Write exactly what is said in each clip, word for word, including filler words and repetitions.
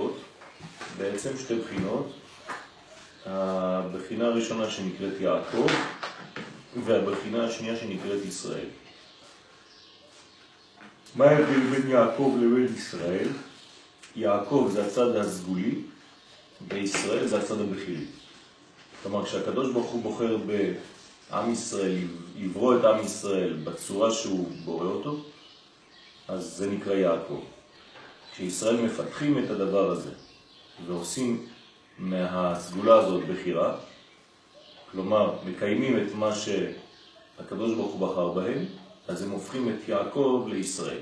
בחינות, בעצם שתי בחינות. הבחינה הראשונה שנקראת יעקב, והבחינה השנייה שנקראת ישראל. מה ההבדל בין יעקב לבין ישראל? יעקב זה הצד הסגולי, וישראל זה הצד הבחירי. כלומר, כשהקדוש ברוך הוא בוחר בעם ישראל, יברוא את עם ישראל בצורה שהוא בורא אותו, אז זה נקרא יעקב. כשישראל מפתחים את הדבר הזה, ועושים מהסגולה הזאת בחירה, כלומר, מקיימים את מה שהקדוש ברוך הוא בחר בהם, אז הם הופכים את יעקב לישראל.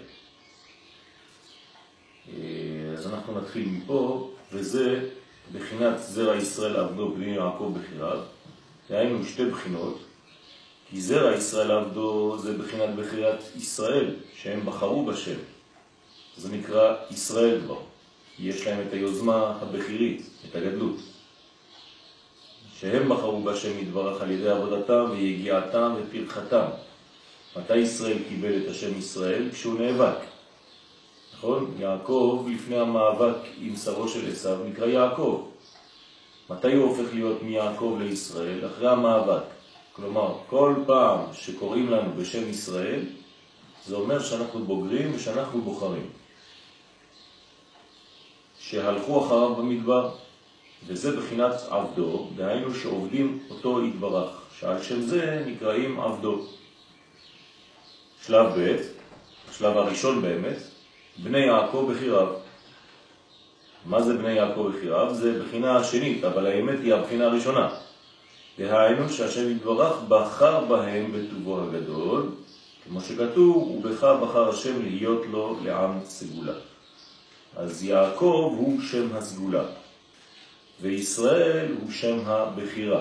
אז אנחנו נתחיל מפה, וזה בחינת זרע ישראל עבדו בני יעקב בחיריו. היינו שתי בחינות, כי זרע ישראל עבדו זה בחינת בחירת ישראל, שהם בחרו בשם. זה נקרא ישראל כבר. יש להם את היוזמה הבחירית, את הגדלות. שהם בחרו בשם יתברך על ידי עבודתם ויגיעתם ופרחתם. מתי ישראל קיבל את השם ישראל? כשהוא נאבק. נכון? יעקב לפני המאבק עם שרו של עשיו נקרא יעקב. מתי הוא הופך להיות מיעקב לישראל? אחרי המאבק. כלומר, כל פעם שקוראים לנו בשם ישראל, זה אומר שאנחנו בוגרים ושאנחנו בוחרים. שהלכו אחריו במדבר, וזה בחינת עבדו, דהיינו שעובדים אותו יתברך, שעל שם זה נקראים עבדו. שלב ב', השלב הראשון באמת, בני יעקב בחיריו. מה זה בני יעקב בחיריו? זה בחינה השנית, אבל האמת היא הבחינה הראשונה. דהיינו שהשם יתברך בחר בהם בטובו הגדול, כמו שכתוב, ובך בחר השם להיות לו לעם סגולה. אז יעקב הוא שם הסגולה, וישראל הוא שם הבחירה.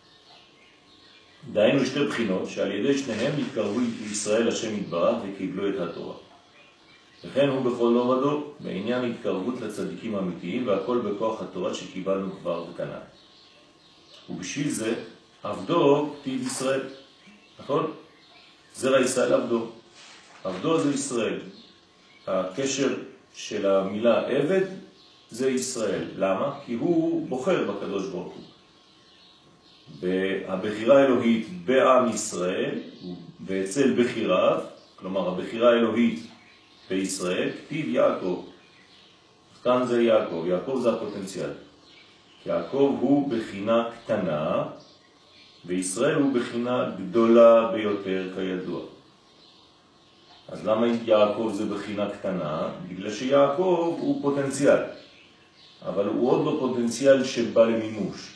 דהיינו שתי בחינות שעל ידי שניהם התקרבו לישראל השם יתברך וקיבלו את התורה. וכן הוא בכל דור ודור בעניין התקרבות לצדיקים האמיתיים, והכל בכוח התורה שקיבלנו כבר בכנען. ובשביל זה עבדו כתיב ישראל. נכון? זרע ישראל עבדו. עבדו זה ישראל. הקשר של המילה עבד זה ישראל. למה? כי הוא בוחר בקדוש ברוך הוא. הבחירה האלוהית בעם ישראל ואצל בחיריו, כלומר הבחירה האלוהית בישראל, כתיב יעקב. כאן זה יעקב. יעקב זה הפוטנציאל. יעקב הוא בחינה קטנה, וישראל הוא בחינה גדולה ביותר כידוע. אז למה יעקב זה בחינה קטנה? בגלל שיעקב הוא פוטנציאל, אבל הוא עוד לא פוטנציאל שבא למימוש.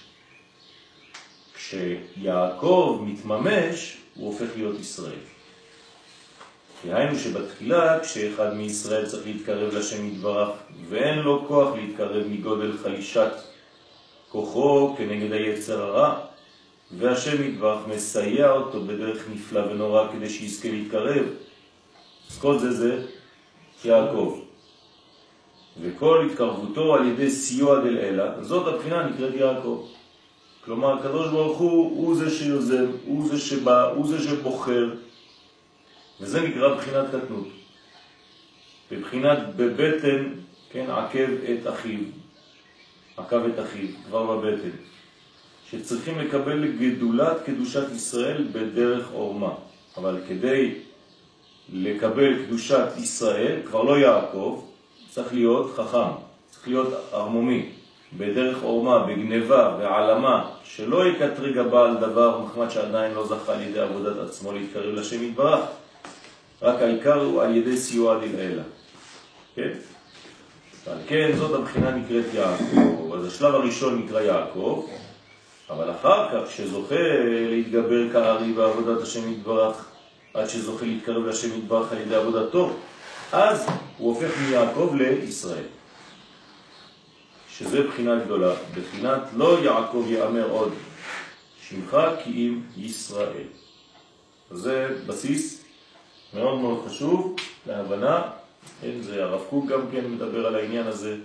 כשיעקב מתממש, הוא הופך להיות ישראל. היינו שבתחילה, כשאחד מישראל צריך להתקרב לשם יתברך, ואין לו כוח להתקרב מגודל חלישת כוחו כנגד היצר הרע, והשם יתברך מסייע אותו בדרך נפלא ונורא כדי שיזכה להתקרב. אז כל זה זה יעקב. וכל התקרבותו על ידי סיוע דל אלה, זאת הבחינה נקראת יעקב. כלומר, הקדוש ברוך הוא, הוא זה שיוזם, הוא זה שבא, הוא זה שבוחר, וזה נקרא בחינת קטנות. בבחינת בבטן, כן, עקב את אחיו, עקב את אחיו, כבר בבטן, שצריכים לקבל גדולת קדושת ישראל בדרך אורמה. אבל כדי לקבל קדושת ישראל, כבר לא יעקב, צריך להיות חכם, צריך להיות ארמומי, בדרך אורמה, בגניבה ועלמה, שלא יקטרג הבעל דבר מחמד שעדיין לא זכה על ידי עבודת עצמו להתקרב לשם יתברך, רק העיקר הוא על ידי סיוע דל אלה. כן? על כן, זאת הבחינה נקראת יעקב. אז השלב הראשון נקרא יעקב, אבל אחר כך, שזוכה להתגבר כארי בעבודת השם יתברך, עד שזוכה להתקרב לשם יתברך על ידי עבודתו, אז הוא הופך מיעקב לישראל. שזה בחינה גדולה, בחינת לא יעקב יאמר עוד שמך כי אם ישראל. זה בסיס מאוד מאוד חשוב להבנה. כן, זה הרב קוק גם כן מדבר על העניין הזה.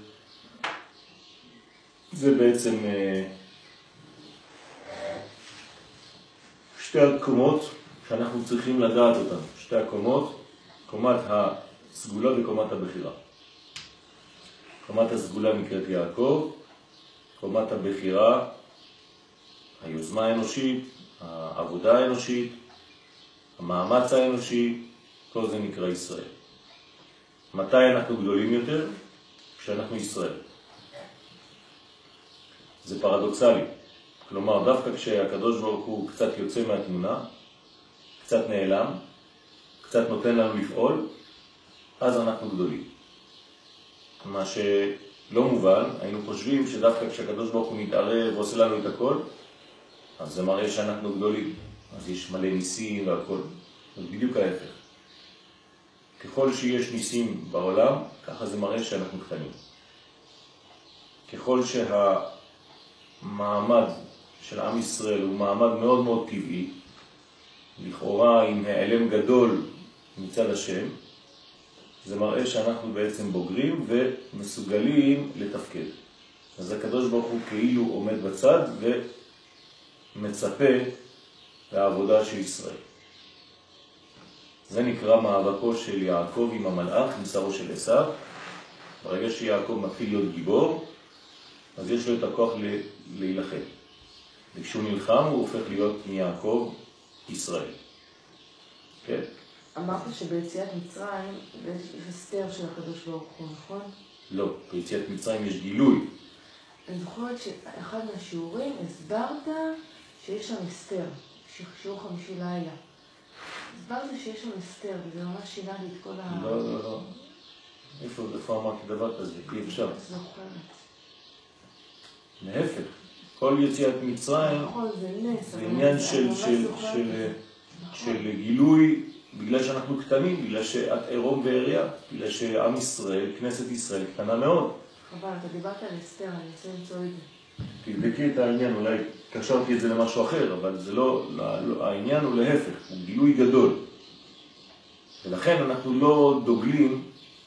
זה בעצם שתי הקומות שאנחנו צריכים לדעת אותן. שתי הקומות, קומת הסגולה וקומת הבחירה. קומת הסגולה נקראת יעקב, קומת הבחירה, היוזמה האנושית, העבודה האנושית, המאמץ האנושי, כל זה נקרא ישראל. מתי אנחנו גדולים יותר? כשאנחנו ישראל. זה פרדוקסלי. כלומר, דווקא כשהקדוש ברוך הוא קצת יוצא מהתמונה, קצת נעלם, קצת נותן לנו לפעול, אז אנחנו גדולים. מה שלא מובן, היינו חושבים שדווקא כשהקדוש ברוך הוא מתערב ועושה לנו את הכל, אז זה מראה שאנחנו גדולים. אז יש מלא ניסים והכל. זה בדיוק ההפך. ככל שיש ניסים בעולם, ככה זה מראה שאנחנו קטנים. ככל שהמעמד של עם ישראל הוא מעמד מאוד מאוד טבעי, לכאורה עם העלם גדול מצד השם, זה מראה שאנחנו בעצם בוגרים ומסוגלים לתפקד. אז הקדוש ברוך הוא כאילו עומד בצד ומצפה לעבודה של ישראל. זה נקרא מאבקו של יעקב עם המלאך, עם שרו של עשיו. ברגע שיעקב מתחיל להיות גיבור, אז יש לו את הכוח להילחם. וכשהוא נלחם הוא הופך להיות מיעקב ישראל. כן? אמרת שביציאת מצרים יש הסתר של הקדוש ברוך הוא, נכון? לא, ביציאת מצרים יש גילוי. אני זוכרת שאחד מהשיעורים הסברת שיש שם הסתר, שיעור חמישי לילה. הסברת שיש שם הסתר, וזה ממש שינה לי את כל ה... לא, לא, לא. איפה, איפה אמרתי דבר כזה? אי אפשר. זוכרת. להפך. כל יציאת מצרים נכון, זה נס. זה עניין של, של, של, של גילוי, בגלל שאנחנו קטנים, בגלל שאת עירום ועריה, בגלל שעם ישראל, כנסת ישראל, קטנה מאוד. חבל, אתה דיברת על הסתר, אני רוצה למצוא את זה. תבדקי את העניין, אולי קשרתי את זה למשהו אחר, אבל זה לא, לא, העניין הוא להפך, הוא גילוי גדול. ולכן אנחנו לא דוגלים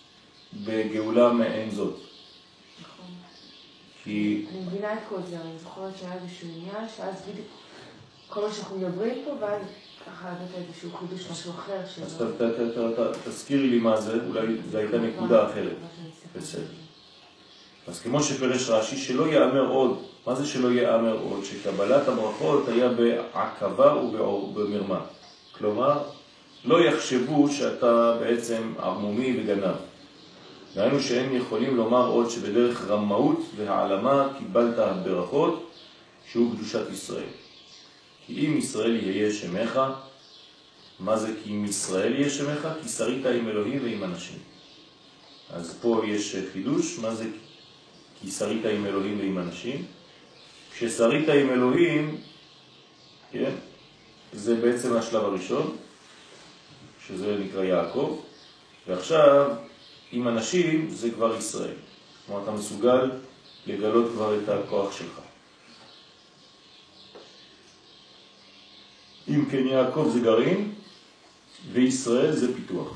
בגאולה מעין זאת. נכון. כי... אני מבינה את כל זה, אני זוכרת שהיה איזשהו עניין, שאז בדיוק כל מה שאנחנו מדברים פה, ואז ככה הבאת איזשהו חידוש משהו אחר שלא... אז ת, ת, ת, ת, תזכירי לי מה זה, אולי זו הייתה נקודה אחרת. בסדר. אז כמו שפרש רש"י, שלא יאמר עוד, מה זה שלא יאמר עוד? שקבלת הברכות היה בעקבה ובמרמה. כלומר, לא יחשבו שאתה בעצם ערמומי וגנב. ראינו שהם יכולים לומר עוד שבדרך רמאות והעלמה קיבלת הברכות, שהוא קדושת ישראל. כי אם ישראל יהיה שמך, מה זה כי אם ישראל יהיה שמך? כי שרית עם אלוהים ועם אנשים. אז פה יש חידוש, מה זה כי שרית עם אלוהים ועם אנשים? כששרית עם אלוהים, כן, זה בעצם השלב הראשון, שזה נקרא יעקב, ועכשיו עם אנשים זה כבר ישראל. כלומר, אתה מסוגל לגלות כבר את הכוח שלך. אם כן, יעקב זה גרעין, וישראל זה פיתוח.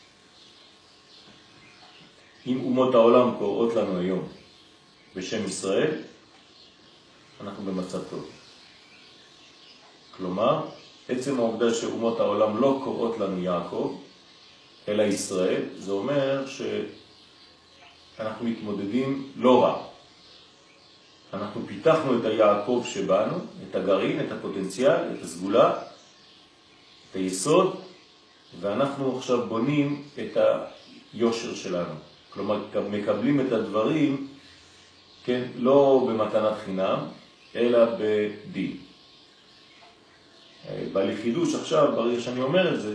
אם אומות העולם קוראות לנו היום בשם ישראל, אנחנו במצב טוב. כלומר, עצם העובדה שאומות העולם לא קוראות לנו יעקב, אלא ישראל, זה אומר שאנחנו מתמודדים לא רע. אנחנו פיתחנו את היעקב שבנו, את הגרעין, את הפוטנציאל, את הסגולה, את היסוד, ואנחנו עכשיו בונים את היושר שלנו. כלומר, מקבלים את הדברים, כן, לא במתנת חינם, אלא בדין. בעלי חידוש עכשיו, ברגע שאני אומר את זה,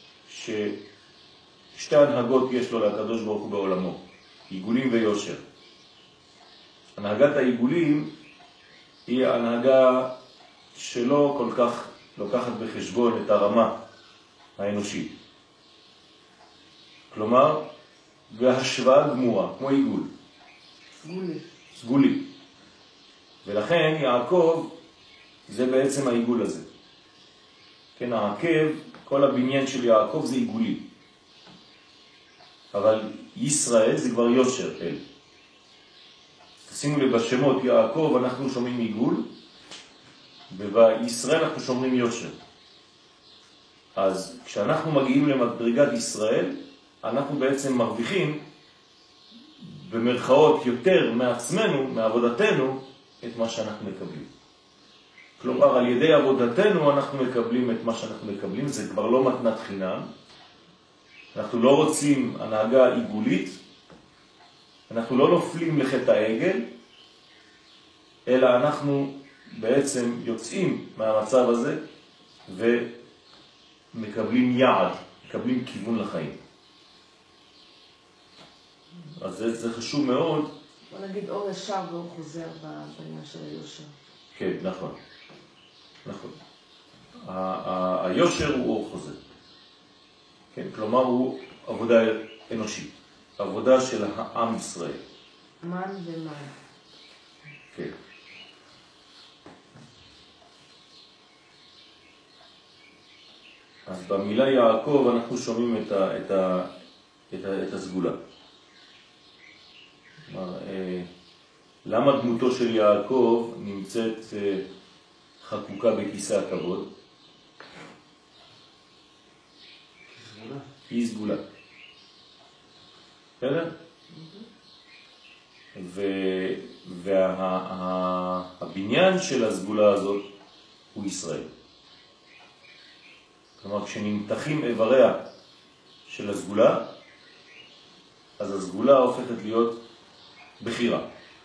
ששתי הנהגות יש לו לקדוש ברוך הוא בעולמו, עיגולים ויושר. הנהגת העיגולים היא הנהגה שלא כל כך לוקחת בחשבון את הרמה האנושית. כלומר, בהשוואה גמורה, כמו עיגול. סגולי. סגולי. ולכן יעקב זה בעצם העיגול הזה. כן, העקב, כל הבניין של יעקב זה עיגולי. אבל ישראל זה כבר יושר אל. תשימו לב בשמות יעקב אנחנו שומעים עיגול, ובישראל אנחנו שומעים יושר. אז כשאנחנו מגיעים למדרגת ישראל, אנחנו בעצם מרוויחים במרכאות יותר מעצמנו, מעבודתנו, את מה שאנחנו מקבלים. כלומר, על ידי עבודתנו אנחנו מקבלים את מה שאנחנו מקבלים, זה כבר לא מתנת חינם. אנחנו לא רוצים הנהגה עיגולית, אנחנו לא נופלים לחטא העגל, אלא אנחנו בעצם יוצאים מהמצב הזה ומקבלים יעד, מקבלים כיוון לחיים. אז זה, זה חשוב מאוד. בוא נגיד אור ישר ואור חוזר בעניין של היושר. כן, נכון. נכון. היושר הוא אור חוזר. כן, כלומר הוא עבודה אנושית, עבודה של העם ישראל. מן ומן. כן. אז במילה יעקב אנחנו שומעים את ה, את ה, את ה, את הסגולה. כלומר, אה, למה דמותו של יעקב נמצאת אה, חקוקה בכיסא הכבוד? סגולה. היא סגולה. בסדר? והבניין של הסגולה הזאת הוא ישראל. כלומר, כשנמתחים איבריה של הסגולה, אז הסגולה הופכת להיות בחירה.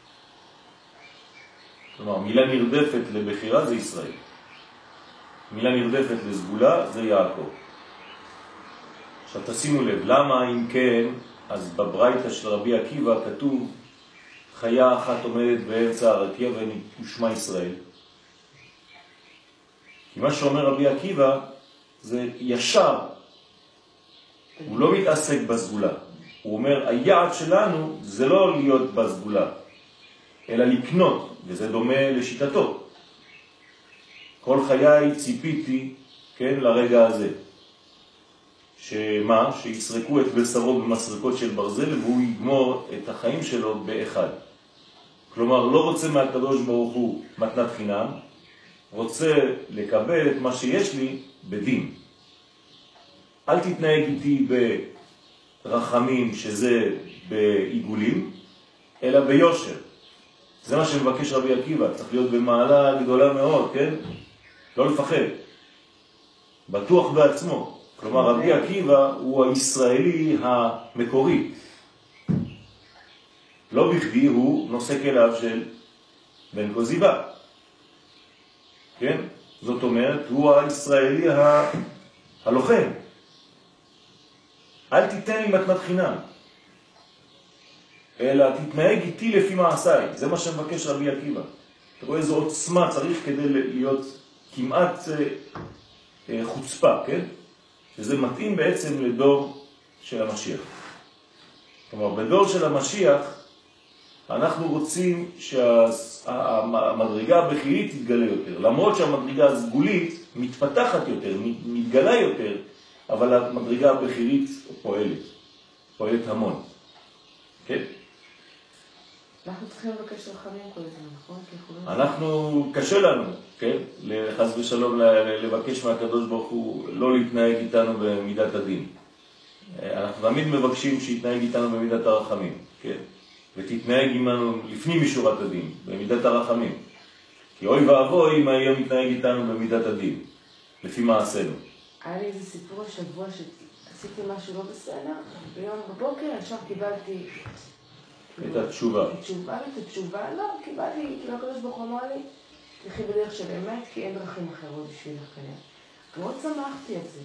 כלומר, מילה נרדפת לבחירה זה ישראל. מילה נרדפת לסגולה זה יעקב. עכשיו תשימו לב, למה אם כן, אז בברייתא של רבי עקיבא כתוב חיה אחת עומדת באמצע הרקיע ושמה ישראל. כי מה שאומר רבי עקיבא זה ישר, הוא לא מתעסק בסגולה. הוא אומר, היעד שלנו זה לא להיות בסגולה, אלא לקנות, וזה דומה לשיטתו. כל חיי ציפיתי, כן, לרגע הזה. שמה? שיסרקו את בשרו במסרקות של ברזל, והוא יגמור את החיים שלו באחד. כלומר, לא רוצה מהקדוש ברוך הוא מתנת חינם, רוצה לקבל את מה שיש לי בדין. אל תתנהג איתי ברחמים, שזה בעיגולים, אלא ביושר. זה מה שמבקש רבי עקיבא, צריך להיות במעלה גדולה מאוד, כן? לא לפחד. בטוח בעצמו. כלומר, רבי עקיבא הוא הישראלי המקורי. לא בכדי הוא נושא כליו של בן קוזיבה. כן? זאת אומרת, הוא הישראלי ה... הלוחם. אל תיתן לי מתנת חינם, אלא תתנהג איתי לפי מעשיי. זה מה שמבקש רבי עקיבא. אתה רואה איזו עוצמה צריך כדי להיות כמעט חוצפה, כן? וזה מתאים בעצם לדור של המשיח. כלומר, בדור של המשיח אנחנו רוצים שהמדרגה הבכירית תתגלה יותר. למרות שהמדרגה הסגולית מתפתחת יותר, מתגלה יותר, אבל המדרגה הבכירית פועלת, פועלת המון. כן? אנחנו צריכים לבקש רחמים כל הזמן, נכון? אנחנו, קשה לנו, כן? לחס ושלום לבקש מהקדוש ברוך הוא לא להתנהג איתנו במידת הדין. אנחנו תמיד מבקשים שיתנהג איתנו במידת הרחמים, כן? ותתנהג עמנו לפנים משורת הדין, במידת הרחמים. כי אוי ואבוי אם היה מתנהג איתנו במידת הדין, לפי מעשינו. היה לי איזה סיפור השבוע שעשיתי משהו לא בסדר, ביום בבוקר ישר קיבלתי את התשובה. התשובה, את התשובה, לא, קיבלתי, כאילו הקדוש ברוך הוא אמר לי, תלכי בדרך של אמת, כי אין דרכים אחרות בשבילך כנראה. מאוד שמחתי על זה.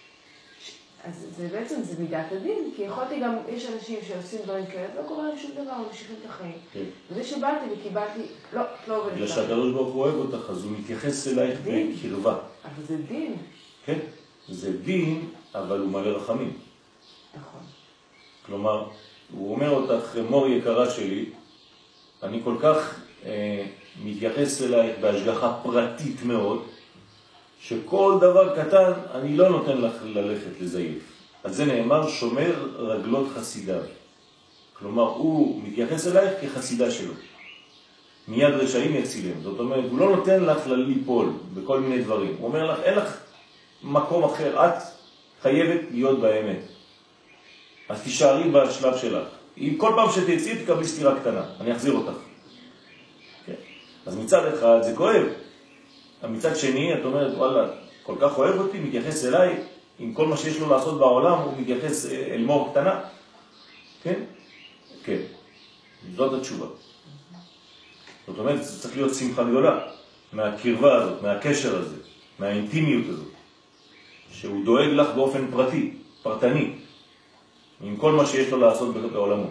אז זה בעצם, זה מידת הדין, כי יכולתי גם, יש אנשים שעושים דברים כאלה, לא קורה להם שום דבר, ממשיכים את החיים. כן. וזה שבאתי וקיבלתי, לא, לא עובד. בגלל שהקדוש ברוך הוא אוהב אותך, אז הוא מתייחס אלייך בקרבה. אבל זה דין. כן, זה דין, אבל הוא מלא רחמים. נכון. כלומר, הוא אומר אותך, מור יקרה שלי, אני כל כך אה, מתייחס אלייך בהשגחה פרטית מאוד, שכל דבר קטן אני לא נותן לך ללכת לזייף. אז זה נאמר שומר רגלות חסידיו. כלומר, הוא מתייחס אלייך כחסידה שלו. מיד רשעים יצילם. זאת אומרת, הוא לא נותן לך ליפול בכל מיני דברים. הוא אומר לך, אין לך מקום אחר, את חייבת להיות באמת. אז תישארי בשלב שלך. אם כל פעם שתצאי תקבלי סתירה קטנה, אני אחזיר אותך. כן? אז מצד אחד זה כואב. מצד שני, את אומרת, וואלה, כל כך אוהב אותי, מתייחס אליי, עם כל מה שיש לו לעשות בעולם, הוא מתייחס אל מור קטנה. כן? כן. זאת התשובה. זאת אומרת, זה צריך להיות שמחה גדולה, מהקרבה הזאת, מהקשר הזה, מהאינטימיות הזאת, שהוא דואג לך באופן פרטי, פרטני, עם כל מה שיש לו לעשות בעולמו.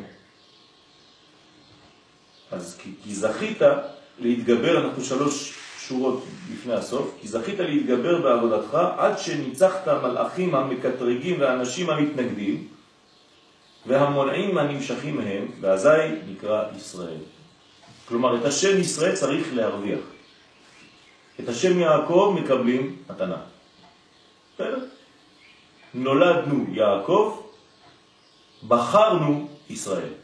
אז כי, כי זכית להתגבר, אנחנו שלוש שורות לפני הסוף, כי זכית להתגבר בעבודתך עד שניצחת מלאכים המקטרגים והאנשים המתנגדים והמונעים הנמשכים מהם, ואזי נקרא ישראל. כלומר, את השם ישראל צריך להרוויח. את השם יעקב מקבלים מתנה. בסדר? נולדנו יעקב, בחרנו ישראל.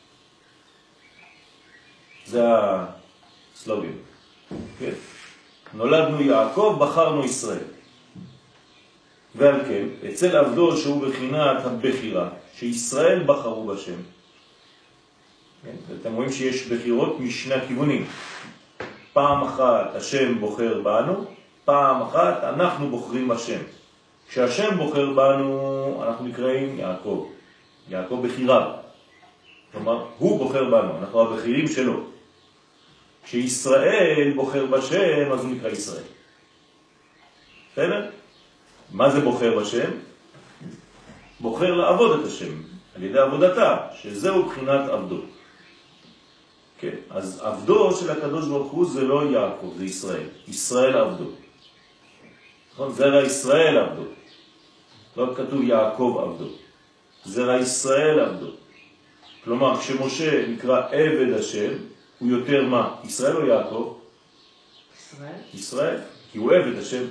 זה הסלוגן. כן? נולדנו יעקב, בחרנו ישראל. ועל כן, אצל עבדו שהוא בחינת הבחירה, שישראל בחרו בשם. כן? אתם רואים שיש בחירות משני הכיוונים. פעם אחת השם בוחר בנו, פעם אחת אנחנו בוחרים בשם. כשהשם בוחר בנו, אנחנו נקראים יעקב. יעקב בחירה. כלומר, הוא בוחר בנו, אנחנו הבחירים שלו. כשישראל בוחר בשם, אז הוא נקרא ישראל. בסדר? מה זה בוחר בשם? בוחר לעבוד את השם, על ידי עבודתה, שזהו בחינת עבדו. כן, אז עבדו של הקדוש ברוך הוא זה לא יעקב, זה ישראל. ישראל עבדו. נכון? זרע ישראל עבדו. לא כתוב יעקב עבדו. זרע ישראל עבדו. כלומר, כשמשה נקרא עבד השם, הוא יותר מה? ישראל או יעקב? ישראל. ישראל, כי הוא עבד השם.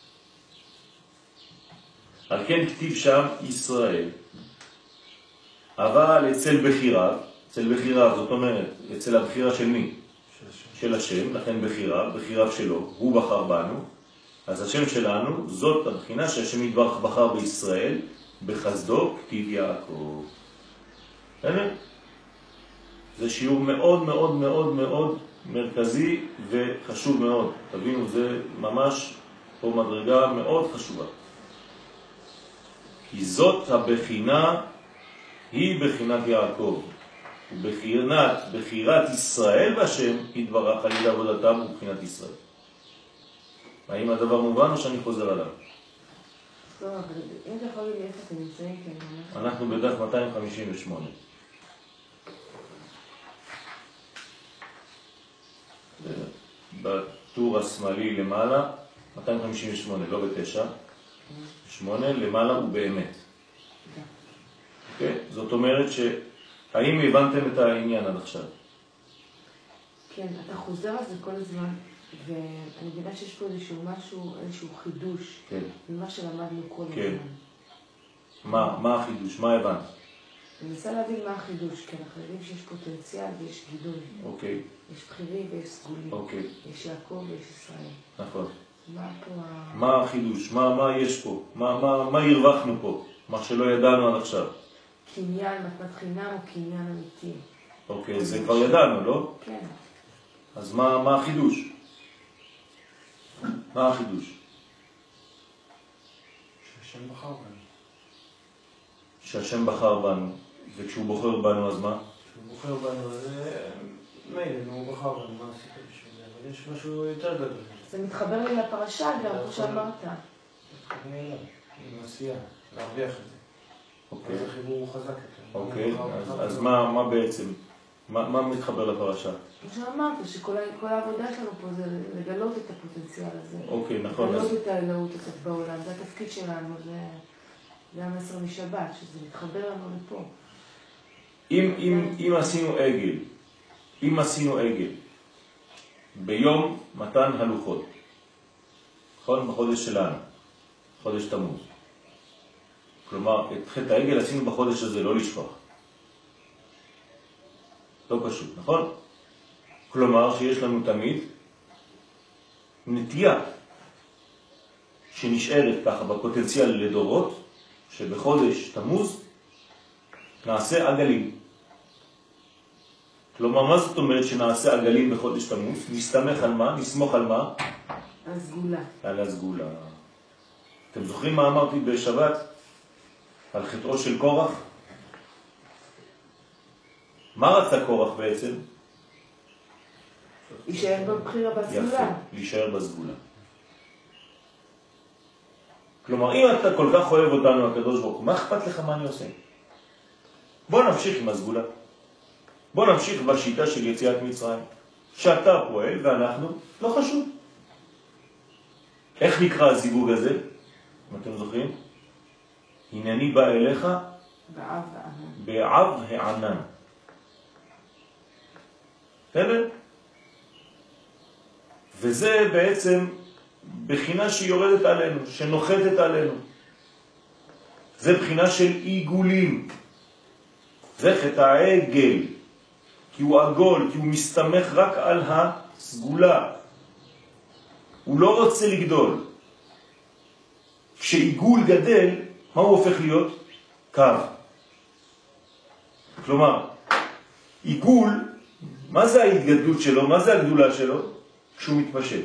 על כן כתיב שם ישראל. אבל אצל בחירה, אצל בחירה, זאת אומרת, אצל הבחירה של מי? של השם, לכן בחירה, בחירה שלו, הוא בחר בנו. אז השם שלנו, זאת הבחינה שהשם יתברך בחר בישראל, בחסדו כתיב יעקב. הנה? זה שיעור מאוד מאוד מאוד מאוד מרכזי וחשוב מאוד. תבינו, זה ממש פה מדרגה מאוד חשובה. כי זאת הבחינה, היא בחינת יעקב. ובחינת, בחירת ישראל בשם, יתברך על ידי עבודתם ובחינת ישראל. האם הדבר מובן או שאני חוזר עליו? טוב, אבל אם אתה יכול להגיד איפה אתם נמצאים, כי אני ממש... אנחנו בדף מאתיים חמישים ושמונה. בטור השמאלי למעלה, מאתיים חמישים ושמונה, לא בתשע, שמונה למעלה הוא באמת. אוקיי? זאת אומרת ש... האם הבנתם את העניין עד עכשיו? כן, אתה חוזר על זה כל הזמן, ואני מבינה שיש פה איזשהו משהו, איזשהו חידוש, כן. ממה שלמדנו כל הזמן. כן. מה, מה החידוש? מה הבנת? אני מנסה להבין מה החידוש, כי אנחנו יודעים שיש פוטנציאל ויש גידול. אוקיי. יש בחירים ויש סגולים. אוקיי. יש יעקב ויש ישראל. נכון. מה פה ה... מה החידוש? מה, מה יש פה? מה, מה, מה הרווחנו פה? מה שלא ידענו עד עכשיו. קניין, מתנת חינם או קניין אמיתי. אוקיי, זה כבר ידענו, לא? כן. אז מה, מה החידוש? מה החידוש? שהשם בחר בנו. שהשם בחר בנו, וכשהוא בוחר בנו, אז מה? כשהוא בוחר בנו, זה... מילא, הוא בחר בנו, מה עשית בשביל זה? אבל יש משהו יותר גדול. זה מתחבר לי לפרשה גם, כמו שאמרת. מתחבר אליו, עם עשייה, להרוויח את זה. אוקיי. אז החיבור הוא חזק יותר. אוקיי, אז, אז מה, מה בעצם? מה, מה מתחבר לפרשה? כמו שאמרת, שכל העבודה שלנו פה זה לגלות את הפוטנציאל הזה. אוקיי, נכון. לגלות אז... את האלוהות הזאת בעולם, זה התפקיד שלנו, זה, זה המסר משבת, שזה מתחבר לנו לפה. אם, אם, אם עשינו עגל, אם עשינו עגל, ביום מתן הלוחות, נכון? בחודש שלנו, חודש תמוז. כלומר, את חטא העגל עשינו בחודש הזה, לא לשכוח. לא פשוט, נכון? כלומר, שיש לנו תמיד נטייה שנשארת ככה בפוטנציאל לדורות, שבחודש תמוז נעשה עגלים. כלומר, מה זאת אומרת שנעשה עגלים בחודש תמוז? נסתמך על מה? נסמוך על מה? על הסגולה. על הסגולה. אתם זוכרים מה אמרתי בשבת? על חטאו של קורח? מה רצה קורח בעצם? להישאר בבחירה בסגולה. יפה, להישאר בסגולה. כלומר, אם אתה כל כך אוהב אותנו, הקדוש ברוך הוא, מה אכפת לך מה אני עושה? בוא נמשיך עם הסגולה. בוא נמשיך בשיטה של יציאת מצרים. שאתה פועל ואנחנו לא חשוב. איך נקרא הזיווג הזה? אם אתם זוכרים? הנני בא אליך בעב הענן. בעב הענן. בסדר? וזה בעצם בחינה שיורדת עלינו, שנוחתת עלינו. זה בחינה של עיגולים. זה חטא העגל, כי הוא עגול, כי הוא מסתמך רק על הסגולה. הוא לא רוצה לגדול. כשעיגול גדל, מה הוא הופך להיות? קו. כלומר, עיגול, מה זה ההתגדלות שלו? מה זה הגדולה שלו? כשהוא מתפשט.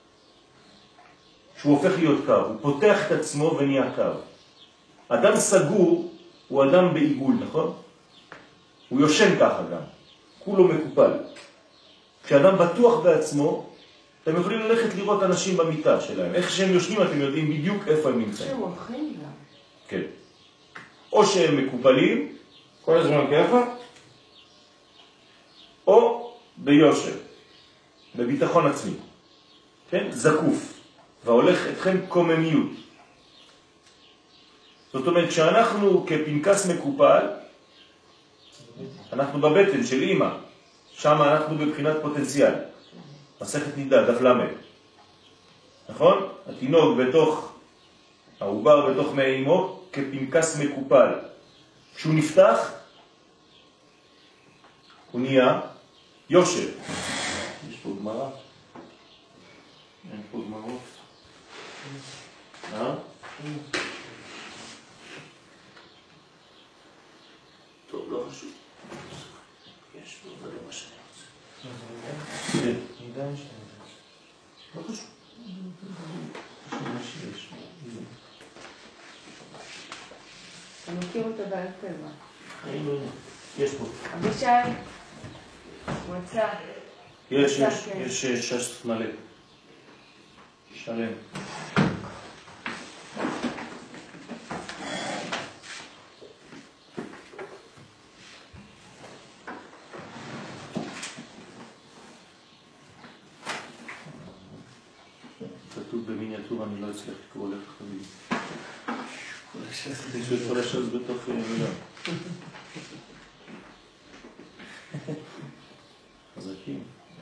כשהוא הופך להיות קו. הוא פותח את עצמו ונהיה קו. אדם סגור הוא אדם בעיגול, נכון? הוא יושן ככה גם. כולו מקופל. כשאדם בטוח בעצמו, אתם יכולים ללכת לראות אנשים במיטה שלהם. איך שהם יושנים אתם יודעים בדיוק איפה הם נמצאים. שהם הולכים גם. כן. או שהם מקופלים, כל הזמן ככה, או ביושר, בביטחון עצמי. כן? זקוף. והולך אתכם קוממיות. זאת אומרת, כשאנחנו כפנקס מקופל, אנחנו בבטן של אמא, שם אנחנו בבחינת פוטנציאל. מסכת נידה, דף למד. נכון? התינוק בתוך, העובר בתוך מי אמו, כפנקס מקופל. כשהוא נפתח, הוא נהיה יושר. יש פה גמרא? אין פה גמרות? אה? טוב, לא חשוב. יש פה, זה לא מה שאני רוצה. כן. נידה יש להם. לא חשוב. מה שיש. אתה מכיר אותה בעל טבע. חיים לא יודע. יש פה. אבישי, הוא מצא. יש, יש, יש שש מלא. שלם. כתוב במיניאטור, אני לא אצליח לקרוא לך חביב. יש את כל השס בתוך מילה. חזקים.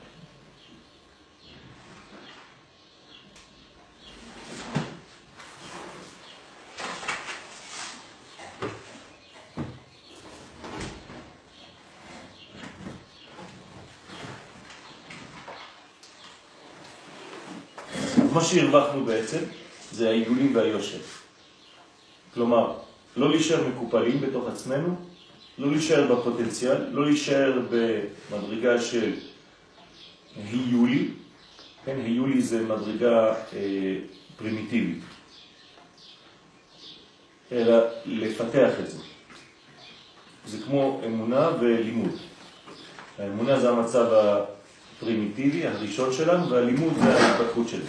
מה שהרווחנו בעצם זה העיגולים והיושר. כלומר, לא להישאר מקופלים בתוך עצמנו, לא להישאר בפוטנציאל, לא להישאר במדרגה של היולי, כן, היולי זה מדרגה אה, פרימיטיבית, אלא לפתח את זה. זה כמו אמונה ולימוד. האמונה זה המצב הפרימיטיבי, הראשון שלנו, והלימוד זה ההתפתחות של זה.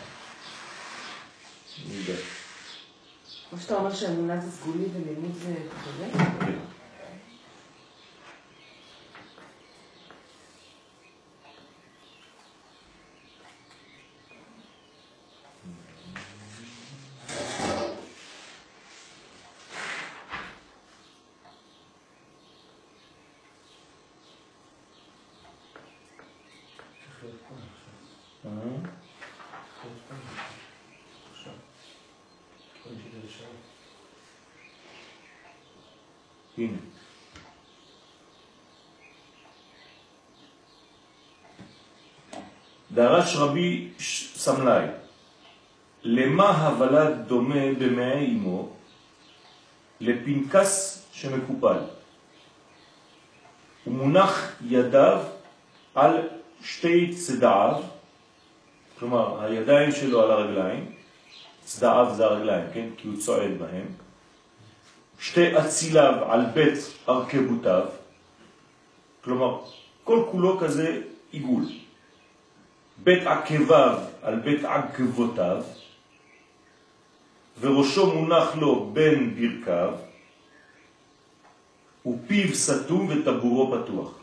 נידע. כמו שאתה אומר שהאמונה זה סגולי ולימוד זה כזה? כן. הנה. דרש רבי סמלי, למה הוולד דומה במעי אמו? לפנקס שמקופל. הוא מונח ידיו על שתי צדעיו, כלומר הידיים שלו על הרגליים, צדעיו זה הרגליים, כן? כי הוא צועד בהם, שתי אציליו על בית ארכבותיו, כלומר כל כולו כזה עיגול, בית עקביו על בית עקבותיו, וראשו מונח לו בין ברכיו, ופיו סתום וטבורו פתוח.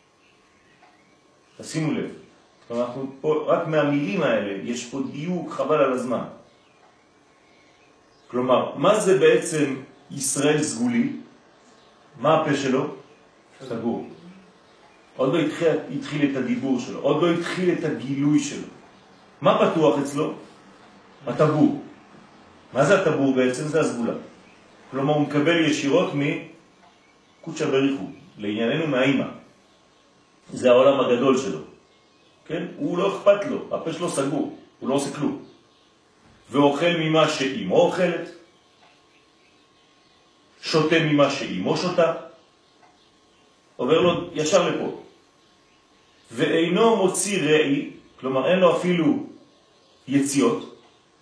תשימו לב, אנחנו פה, רק מהמילים האלה יש פה דיוק חבל על הזמן. כלומר, מה זה בעצם ישראל סגולי? מה הפה שלו? סגור. עוד לא התחיל, התחיל את הדיבור שלו, עוד לא התחיל את הגילוי שלו. מה פתוח אצלו? הטבור. מה זה הטבור בעצם? זה הסגולה. כלומר, הוא מקבל ישירות מקודשא בריחו, לענייננו מהאימא. זה העולם הגדול שלו. כן? הוא לא אכפת לו, הפה שלו סגור, הוא לא עושה כלום. ואוכל ממה שאימו אוכלת, שותה ממה שאימו שותה, עובר לו ישר לפה. ואינו מוציא ראי, כלומר אין לו אפילו יציאות,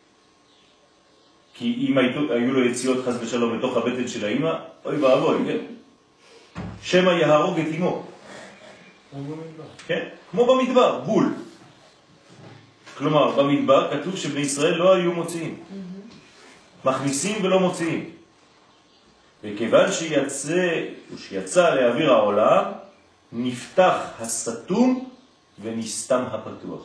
כי אם היו לו יציאות חס ושלום בתוך הבטן של האמא, אוי ואבוי, כן? שמא יהרוג את אמו. כן? כמו במדבר, בול. כלומר, במדבר כתוב שבני ישראל לא היו מוציאים. מכניסים ולא מוציאים. וכיוון שיצא, שיצא לאוויר העולם, נפתח הסתום ונסתם הפתוח.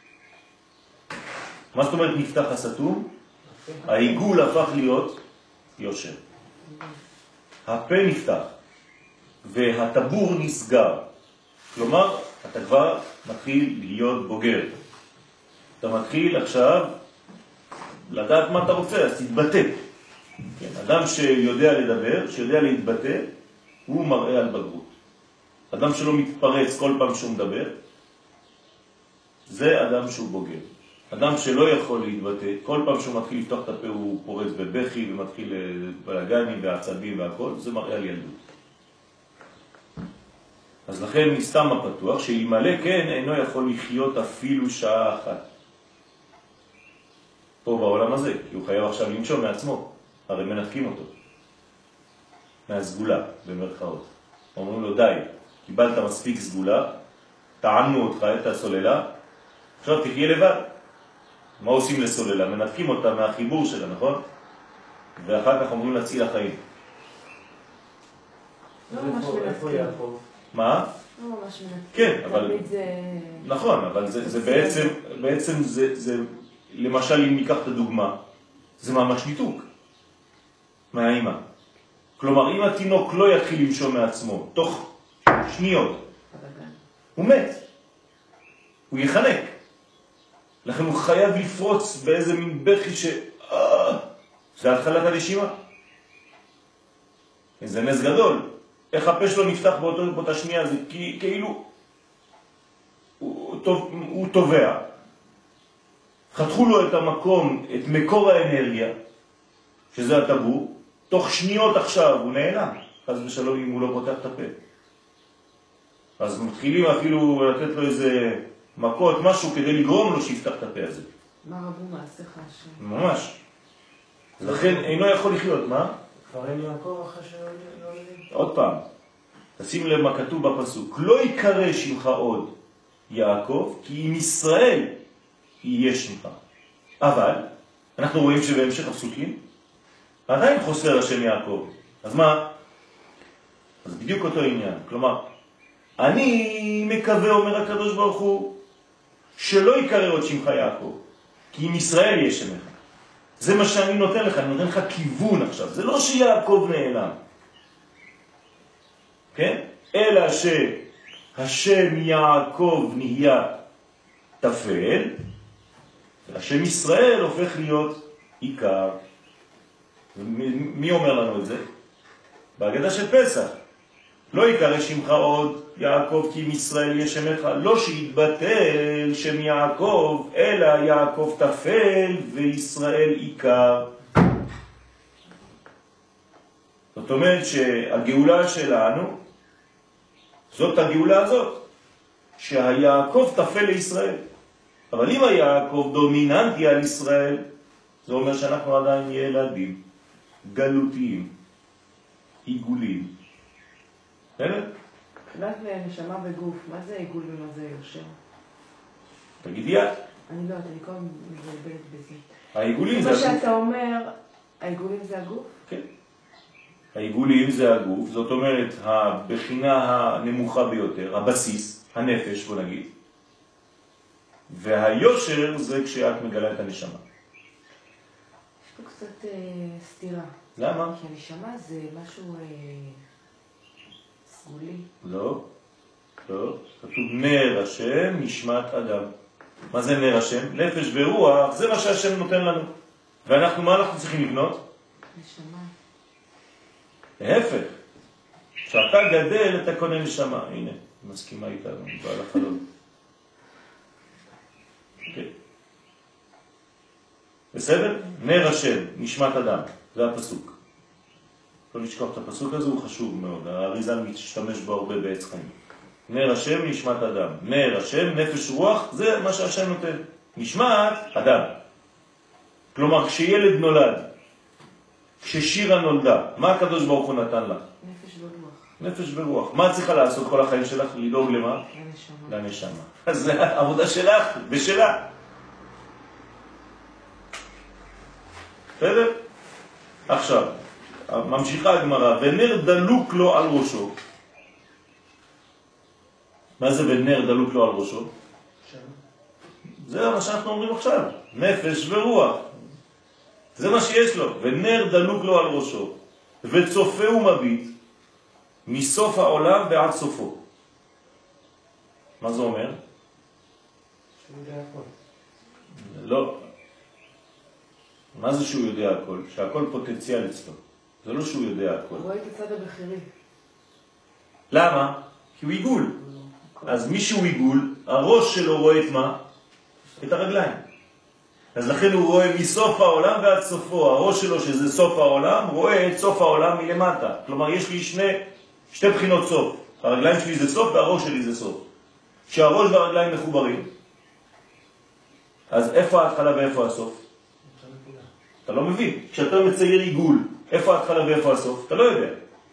מה זאת אומרת נפתח הסתום? העיגול הפך להיות יושב. הפה נפתח והטבור נסגר. כלומר, אתה כבר מתחיל להיות בוגר. אתה מתחיל עכשיו לדעת מה אתה רוצה, אז תתבטא. כן, אדם שיודע לדבר, שיודע להתבטא, הוא מראה על בגרות. אדם שלא מתפרץ כל פעם שהוא מדבר, זה אדם שהוא בוגר. אדם שלא יכול להתבטא, כל פעם שהוא מתחיל לפתוח את הפה הוא פורץ בבכי ומתחיל בלגנים ועצבים והכל, זה מראה על ילדות. אז לכן נסתם הפתוח, שימלא כן אינו יכול לחיות אפילו שעה אחת. פה בעולם הזה, כי הוא חייב עכשיו לנשום מעצמו, הרי מנתקים אותו. מהסגולה, במרכאות. אומרים לו די, קיבלת מספיק סגולה, טענו אותך את הסוללה, עכשיו תחיה לבד. מה עושים לסוללה? מנתקים אותה מהחיבור שלה, נכון? ואחר כך אומרים להציל החיים. לא ממש מנתקים. מה? לא ממש מנתקים. כן, אבל... תמיד זה... נכון, אבל זה, זה בעצם, בעצם זה, זה, למשל אם ניקח את הדוגמה, זה ממש ניתוק מהאימא. כלומר, אם התינוק לא יתחיל לנשום מעצמו, תוך שניות, הוא מת. הוא יחנק. לכן הוא חייב לפרוץ באיזה מין בכי ש... אה, זה התחלת הנשימה. זה נס גדול. איך הפה שלו נפתח באותו, באותה שנייה, זה כי, כאילו הוא, הוא תובע. חתכו לו את המקום, את מקור האנרגיה, שזה הטבור, תוך שניות עכשיו הוא נעלם. חס ושלום אם הוא לא פותח את הפה. אז מתחילים אפילו לתת לו איזה מכות, משהו כדי לגרום לו שיפתח את הפה הזה. מה רבו מעשיך השם? ממש. לכן אינו יכול לחיות, מה? כבר אין יעקב אחרי שלא יודעים. עוד פעם, תשים לב מה כתוב בפסוק. לא יקרא שמך עוד יעקב, כי עם ישראל יהיה שמך. אבל, אנחנו רואים שבהמשך הפסוקים, עדיין חוסר השם יעקב. אז מה? אז בדיוק אותו עניין. כלומר, אני מקווה, אומר הקדוש ברוך הוא, שלא יקרא עוד שמך יעקב, כי עם ישראל יהיה שמך. זה מה שאני נותן לך, אני נותן לך כיוון עכשיו. זה לא שיעקב נעלם. כן? אלא שהשם יעקב נהיה תפל, והשם ישראל הופך להיות עיקר. מי אומר לנו את זה? בהגדה של פסח. לא יקרא שמך עוד יעקב כי עם ישראל יהיה שמך, לא שיתבטל שם יעקב, אלא יעקב תפל וישראל עיקר. זאת אומרת שהגאולה שלנו זאת הגאולה הזאת, שהיעקב תפל לישראל. אבל אם היעקב דומיננטי על ישראל, זה אומר שאנחנו עדיין ילדים, גלותיים, עיגולים. בסדר? מבחינת נשמה וגוף, מה זה עיגול ומה זה יושר? תגידי את. אני לא יודעת, אני כל הזמן מבלבלת בזה. העיגולים זה מה הגוף. שאתה אומר, העיגולים זה הגוף? כן. העיגולים זה הגוף, זאת אומרת, הבחינה הנמוכה ביותר, הבסיס, הנפש, בוא נגיד. והיושר זה כשאת מגלה את הנשמה. יש פה קצת אה, סתירה. למה? כי הנשמה זה משהו אה, סגולי. לא, לא. כתוב נר השם, נשמת אדם. מה זה נר השם? נפש ורוח, זה מה שהשם נותן לנו. ואנחנו, מה אנחנו צריכים לבנות? נשמה. להפך. כשאתה גדל, אתה קונה נשמה. הנה, מסכימה איתנו, בעל החלום. אוקיי. בסדר? נר השם, נשמת אדם. זה הפסוק. לא לשכוח את הפסוק הזה, הוא חשוב מאוד. האריזל משתמש בו הרבה בעץ חיים. נר השם, נשמת אדם. נר השם, נפש רוח, זה מה שהשם נותן. נשמת אדם. כלומר, כשילד נולד, כששירה נולדה, מה הקדוש ברוך הוא נתן לה? נפש ורוח. נפש ורוח. מה צריכה לעשות כל החיים שלך? לדאוג למה? לנשמה. לנשמה. אז זה העבודה שלך, בשלה. בסדר? עכשיו, ממשיכה הגמרא, ונר דלוק לו על ראשו. מה זה ונר דלוק לו על ראשו? זה מה שאנחנו אומרים עכשיו. נפש ורוח. זה מה שיש לו. ונר דלוק לו על ראשו. וצופה ומביט מסוף העולם ועד סופו. מה זה אומר? שהוא יודע הכל. לא. מה זה שהוא יודע הכל? שהכל פוטנציאל אצלו. זה לא שהוא יודע הכל. הוא רואה את הצד הבכירי. למה? כי הוא עיגול. אז מי שהוא עיגול, הראש שלו רואה את מה? את הרגליים. אז לכן הוא רואה מסוף העולם ועד סופו. הראש שלו, שזה סוף העולם, רואה את סוף העולם מלמטה. כלומר, יש לי שני, שתי בחינות סוף. הרגליים שלי זה סוף והראש שלי זה סוף. כשהראש והרגליים מחוברים, אז איפה ההתחלה ואיפה הסוף? אתה לא מבין. כשאתה מצייר עיגול, איפה ההתחלה ואיפה הסוף? אתה לא יודע.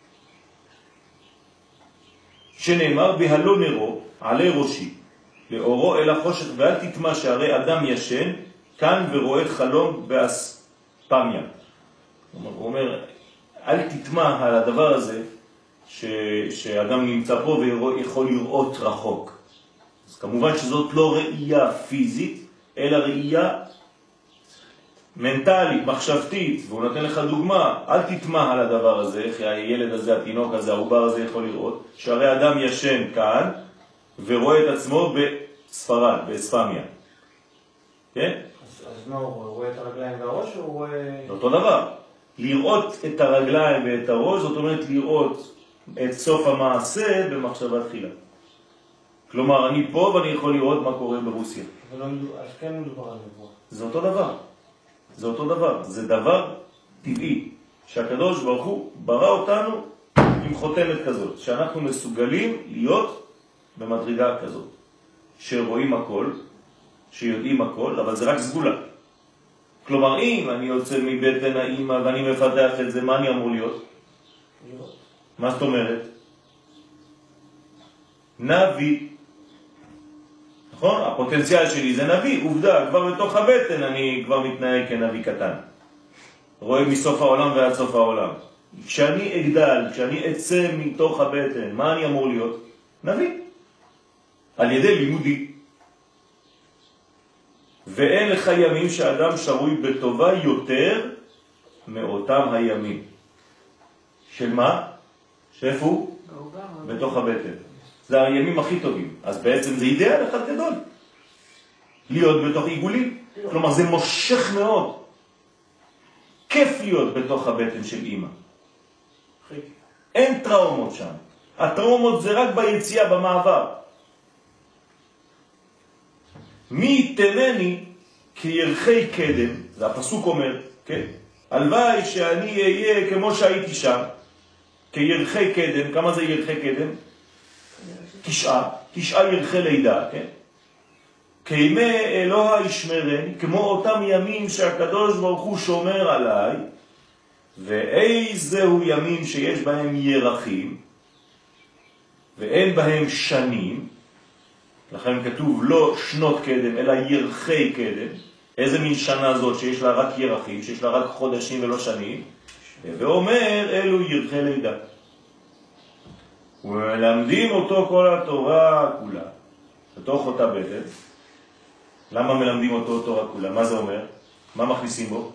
שנאמר, בהלו נרו, עלי ראשי, לאורו אל החושך, ואל תתמה שהרי אדם ישן, כאן ורואה חלום באספמיה. הוא אומר, אל תתמה על הדבר הזה, ש... שאדם נמצא פה ויכול לראות רחוק. אז כמובן שזאת לא ראייה פיזית, אלא ראייה מנטלית, מחשבתית, והוא נותן לך דוגמה, אל תתמה על הדבר הזה, איך הילד הזה, התינוק הזה, העובר הזה יכול לראות, שהרי אדם ישן כאן, ורואה את עצמו בספרד, באספמיה. כן? אז, אז מה הוא רואה? הוא רואה את הרגליים והראש או הוא רואה... זה אותו דבר. לראות את הרגליים ואת הראש, זאת אומרת לראות את סוף המעשה במחשבה תחילה. כלומר, אני פה ואני יכול לראות מה קורה ברוסיה. לא, אז כן מדובר על נבואה. זה אותו דבר. זה אותו דבר. זה דבר טבעי. שהקדוש ברוך הוא ברא אותנו עם חותמת כזאת. שאנחנו מסוגלים להיות במדרגה כזאת. שרואים הכל, שיודעים הכל, אבל זה רק סגולה. כלומר, אם אני יוצא מבטן האמא ואני מפתח את זה, מה אני אמור להיות? לראות. מה זאת אומרת? נביא. נכון? הפוטנציאל שלי זה נביא, עובדה, כבר בתוך הבטן אני כבר מתנהג כנביא קטן. רואה מסוף העולם ועד סוף העולם. כשאני אגדל, כשאני אצא מתוך הבטן, מה אני אמור להיות? נביא. על ידי לימודי. ואין לך ימים שאדם שרוי בטובה יותר מאותם הימים. של מה? שאיפה הוא? בתוך הבטן. זה הימים הכי טובים. אז בעצם זה אידאל אחד גדול. להיות בתוך עיגולים. כלומר, זה מושך מאוד. כיף להיות בתוך הבטן של אמא. אין טראומות שם. הטראומות זה רק ביציאה, במעבר. מי תנני כירחי קדם, זה הפסוק אומר, כן? הלוואי שאני אהיה כמו שהייתי שם, כירחי קדם. כמה זה ירחי קדם? תשעה, תשעה ירחי לידה, כן? כימי אלוה ישמרני, כמו אותם ימים שהקדוש ברוך הוא שומר עליי, ואיזהו ימים שיש בהם ירחים, ואין בהם שנים, לכן כתוב לא שנות קדם, אלא ירחי קדם. איזה מין שנה זאת שיש לה רק ירחים, שיש לה רק חודשים ולא שנים? ואומר, אלו ירחי לידה. ומלמדים אותו כל התורה כולה, בתוך אותה בטן. למה מלמדים אותו תורה כולה? מה זה אומר? מה מכניסים בו?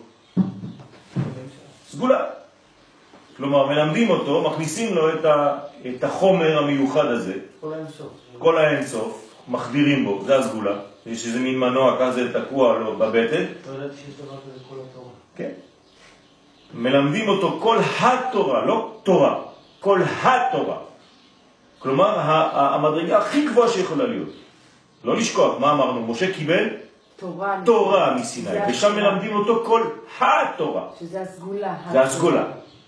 סגולה. כלומר, מלמדים אותו, מכניסים לו את, ה, את החומר המיוחד הזה. כל האינסוף. כל האינסוף, מחדירים בו, זה הסגולה. יש איזה מין מנוע כזה תקוע לו בבטן. לא ידעתי שיש דבר כזה כל התורה. כן. מלמדים אותו כל התורה, לא תורה, כל התורה. כלומר, המדרגה הכי גבוהה שיכולה להיות. לא לשכוח, מה אמרנו? משה קיבל תורה, תורה מסיני, ושם מלמדים אותו כל התורה. שזה הסגולה. זה הסגולה.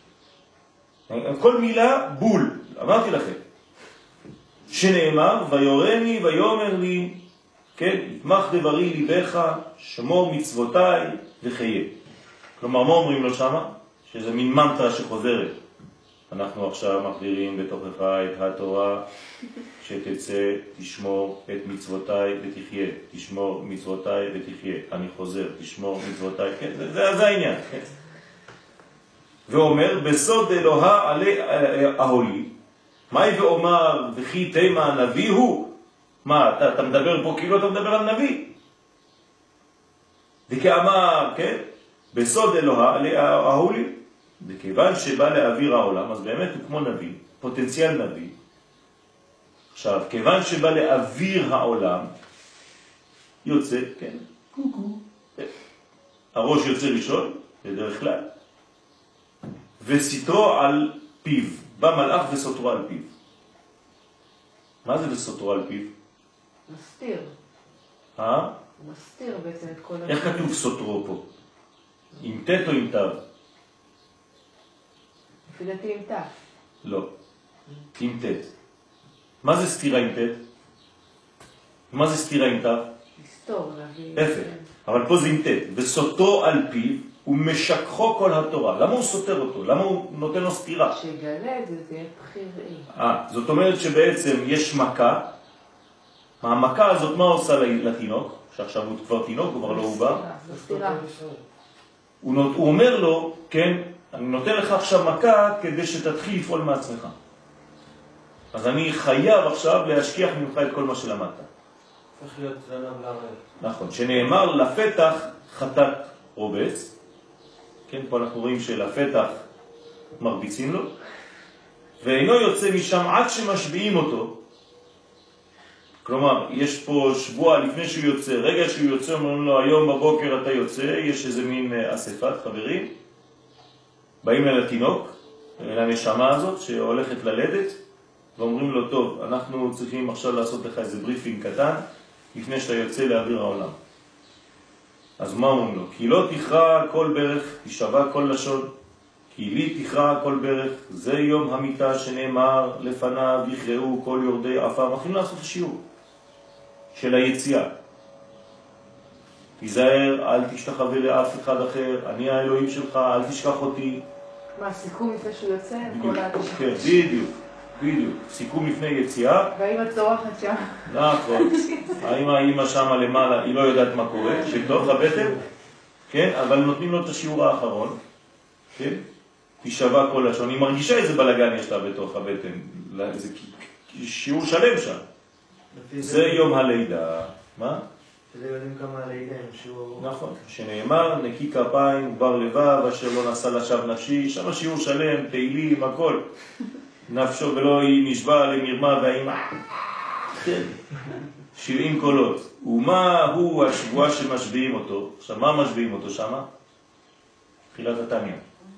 כל מילה בול, אמרתי לכם. שנאמר, ויורני ויאמר לי, כן, יתמך דברי ליבך, שמור מצוותיי וחיה. כלומר, מה אומרים לו שמה? שזה מין מנטרה שחוזרת. אנחנו עכשיו מחדירים בתוכך את התורה, שתצא, תשמור את מצוותיי ותחיה. תשמור מצוותיי ותחיה. אני חוזר, תשמור מצוותיי. כן, זה, זה, זה העניין. כן. ואומר, בסוד אלוהה עלי אהולי. מהי ואומר, וכי תימה נביא הוא? מה, אתה, אתה מדבר פה כאילו אתה מדבר על נביא. וכאמר, כן, בסוד אלוהה עלי אהולי. וכיוון שבא לאוויר העולם, אז באמת הוא כמו נביא, פוטנציאל נביא. עכשיו, כיוון שבא לאוויר העולם, יוצא, כן, קוקו. הראש יוצא ראשון, בדרך כלל, וסתרו על פיו. בא מלאך וסתרו על פיו. מה זה וסתרו על פיו? מסתיר. אה? הוא מסתיר בעצם את כל... איך כתוב סתרו פה? עם תת או עם תו? לפי דעתי עם תף. לא, עם תת. מה זה סתירה עם תת? מה זה סתירה עם תו? לסתור, להביא... יפה, אבל פה זה עם תת. וסותו על פיו ומשכחו כל התורה. למה הוא סותר אותו? למה הוא נותן לו סתירה? שיגלה את זה, זה יהיה בחירי. אה, זאת אומרת שבעצם יש מכה. המכה הזאת מה עושה לתינוק? שעכשיו הוא כבר תינוק, הוא כבר לא הוא בא. סתירה. הוא, נות... הוא אומר לו, כן, אני נותן לך עכשיו מכה כדי שתתחיל לפעול מעצמך. אז אני חייב עכשיו להשכיח ממך את כל מה שלמדת. צריך להיות זנב לרעב. נכון, שנאמר לפתח חטאת רובץ. כן, פה אנחנו רואים שלפתח מרביצים לו, ואינו יוצא משם עד שמשביעים אותו. כלומר, יש פה שבוע לפני שהוא יוצא, רגע שהוא יוצא, אומרים לו, היום בבוקר אתה יוצא, יש איזה מין אספת חברים, באים אל התינוק, אל הנשמה הזאת שהולכת ללדת, ואומרים לו, טוב, אנחנו צריכים עכשיו לעשות לך איזה בריפינג קטן, לפני שאתה יוצא לאוויר העולם. אז מה אומרים לו? כי לא תכרע כל ברך, תשבע כל לשון, כי לי תכרע כל ברך, זה יום המיטה שנאמר לפניו, יכראו כל יורדי עפר. מתחילים לעשות שיעור של היציאה. תיזהר, אל תשתחווה לאף אחד אחר, אני האלוהים שלך, אל תשכח אותי. מה, סיכום לפני שהוא יוצא? בדיוק, כן, בדיוק, בדיוק. סיכום לפני יציאה. והאמא צורחת שם. נכון. האמא, האמא שמה למעלה, היא לא יודעת מה קורה, שטוב לבטן, כן, אבל נותנים לו את השיעור האחרון, כן? תשבע כל לשון, היא מרגישה איזה בלגן יש לה בתוך הבטן, זה שיעור שלם שם. זה יום הלידה. מה? שזה יודעים כמה הלידה הם שיעור... נכון, שנאמר, נקי כפיים, בר לבב, אשר לא נשא לשווא נפשי, שם שיעור שלם, תהילים, הכל. נפשו ולא היא נשבע למרמה והאימא. כן. שבעים קולות. ומה הוא השבועה שמשביעים אותו? עכשיו, מה משביעים אותו שם? תחילת התניא.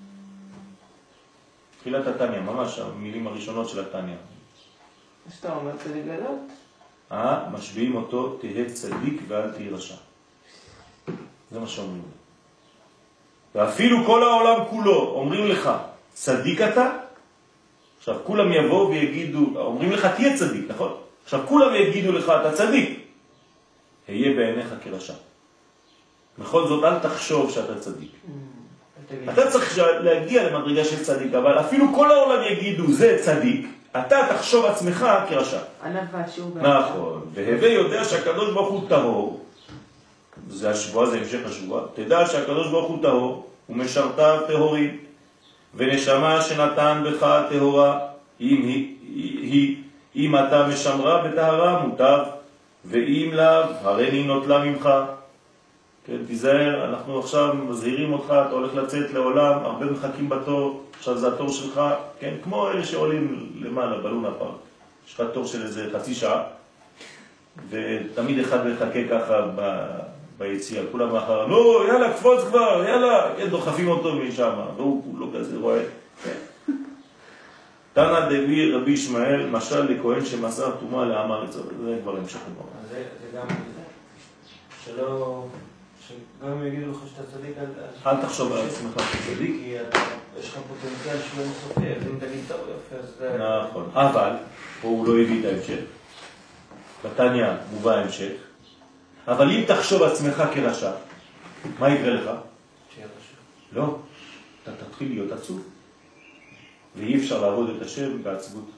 תחילת התניא, ממש המילים הראשונות של התניא. מה שאתה אומר, זה לגלות? אה, משביעים אותו, תהיה צדיק ואל תהיה רשע. זה מה שאומרים. ואפילו כל העולם כולו אומרים לך, צדיק אתה? עכשיו, כולם יבואו ויגידו, אומרים לך, תהיה צדיק, נכון? עכשיו, כולם יגידו לך, אתה צדיק. היה בעיניך כרשע. בכל זאת, אל תחשוב שאתה צדיק. אתה צריך להגיע למדרגה של צדיק, אבל אפילו כל העולם יגידו, זה צדיק, אתה תחשוב עצמך כרשע. ענווה, שהוא בעצם. נכון, והווה יודע שהקדוש ברוך הוא טהור, זה השבוע, זה המשך השבוע, תדע שהקדוש ברוך הוא טהור, ומשרתיו טהורים, ונשמה שנתן בך טהורה, אם, היא, היא, אם אתה משמרה בטהרה מוטב, ואם לאו, הרי נותלה ממך. כן, תיזהר, אנחנו עכשיו מזהירים אותך, אתה הולך לצאת לעולם, הרבה מחכים בתור, עכשיו זה התור שלך, כן, כמו אלה שעולים למעלה, בלונה פארק. יש לך תור של איזה חצי שעה, ותמיד אחד מחכה ככה ב... ביציאה, כולם אחר, לא, יאללה, קפוץ כבר, יאללה, כן, דוחפים אותו משם, והוא לא כזה רואה. תנא דבי רבי ישמעאל, משל לכהן שמסר תרומה לעם הארץ, זה כבר המשך הדבר. אז זה גם שלא, שגם אם יגידו לך שאתה צדיק, אל תחשוב על עצמך כצדיק. כי יש לך פוטנציאל שהוא אינסופי, אז אם תגיד טוב יפה, אז זה... נכון, אבל, פה הוא לא הביא את ההמשך. בתניא מובא ההמשך. אבל אם תחשוב עצמך כרשע, מה יקרה לך? שיהיה רשע. לא, אתה תתחיל להיות עצוב. ואי אפשר לעבוד את השם בעצבות.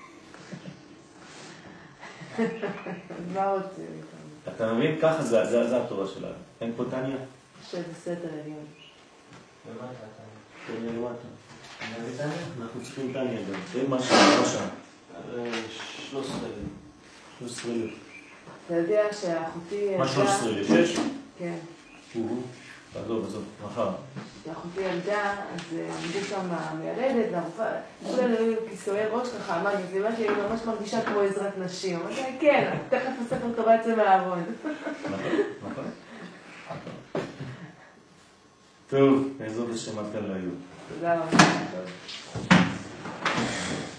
מה רוצה? אתה מבין? ככה זה, זה, זה התורה שלנו. אין פה תניא? שבסדר עליון. ומה אתה תניא למטה. נביא תניא? אנחנו צריכים תניא גם. זה מה שם, מה שם? שלוש עשרה. שלוש עשרה אלף. אתה יודע שהאחותי... מה שלוש עשרה אלף? שש? כן. הוא, עזוב, עזוב, מחר. כשאחותי ילדה, אז עמדו שם מיילדת, והרופאה, כולם היו כיסויי ראש ככה, אמרתי, זה מה שהיא ממש מרגישה כמו עזרת נשים. אמרתי, כן, תכף הספר תורה יצא מהארון. נכון, נכון. טוב, בעזרת השם עד כאן להיום. תודה רבה.